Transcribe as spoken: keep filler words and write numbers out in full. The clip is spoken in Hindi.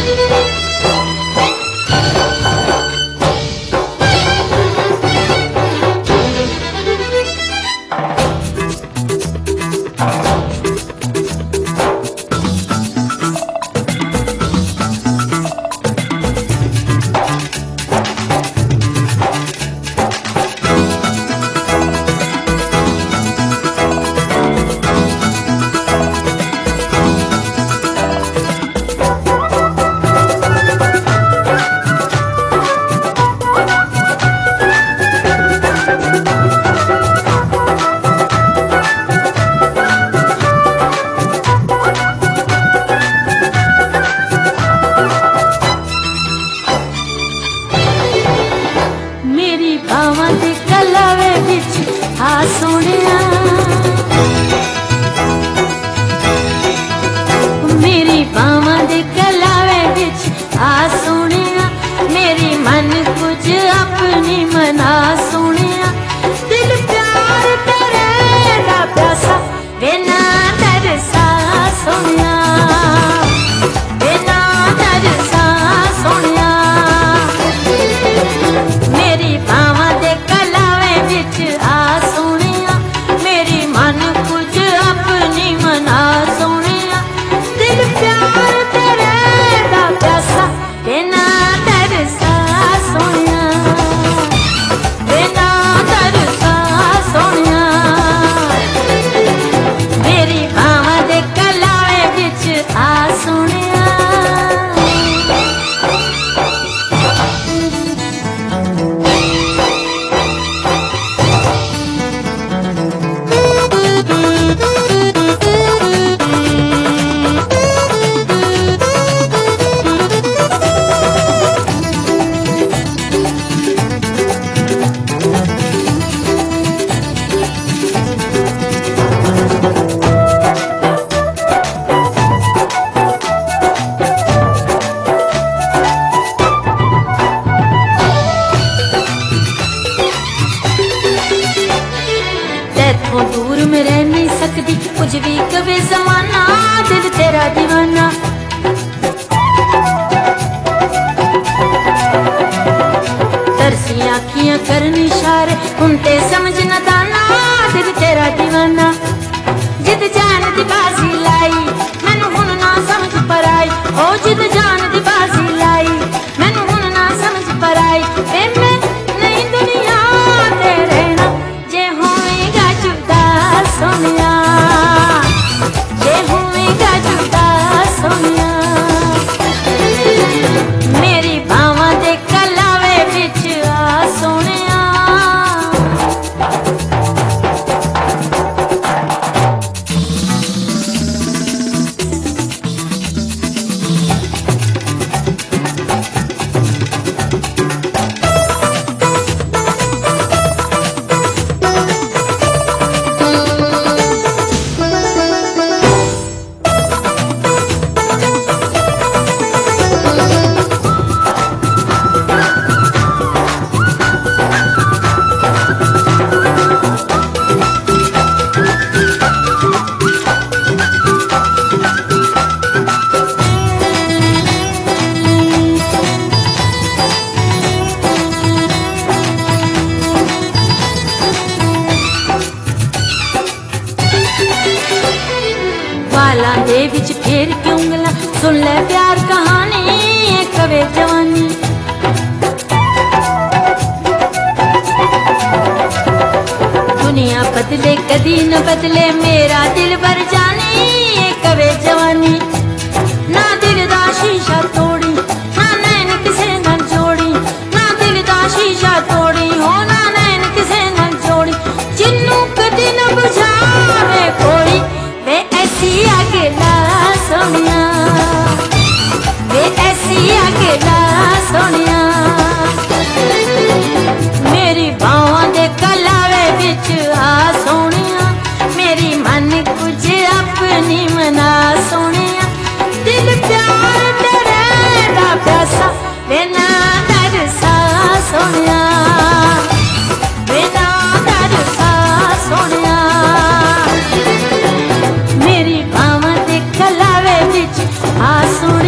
सोनिया मेरी बावां दे कलावे विच आ सोनिया मेरी मन कुछ अपनी मना सोनिया दिल प्यार तेरे दा प्यासा बिना तरसा सोनिया बिना तरसा सोनिया मेरी बावां दे कलावे विच आ सोनिया मेरी मन कुछ अपनी मना सोनिया दिल प्यार तेरे दा प्यासा बिना तरसा सोनिया बिना तरसा सोनिया मेरी बावां दे कलावे विच आ सोनिया तैथों दूर में रह नहीं सकती कुछ भी कभी जमाना दिल तेरा दीवाना तरसी आखियां करनी इशारे उनते समझ न दाना दिल तेरा दीवाना जिद जान दी बाजी लाई मैनू हुण ना समझ पर आई ओ जिद जान दी बाजी लाई मैनू हुण ना समझ पर आई ए मैं नहीं दुनिया ते रहना जे होएगा जुदा सोनिया जे होएगा जुदा सोनिया मेरी बावां दे कलावे विच आ सोनिया वालां दे विच फेर के उंगला सुन ले प्यार कहानी ये कवे जवानी दुनिया बदले कदी न बदले मेरा दिल भर जानी ये कवे जवानी ना दिल दा शीशा तोड़ी ना नैन किसे नाल जोड़ी ना दिल दा शीशा तोड़ी हो ना नैन किसे नाल जोड़ी जिन्नू कदी न बुझावे कोई वे ऐसी अकेला सोनिया वे ऐसी अकेला सोनिया मेरी बावां दे कलावे विच आ सोनिया मेरी मन कुछ अपनी मना सोनिया दिल प्यार तेरे दा प्यासा बिना तरसा सोनिया बिना तरसा सोनिया मेरी बावां दे कलावे विच आ सोनिया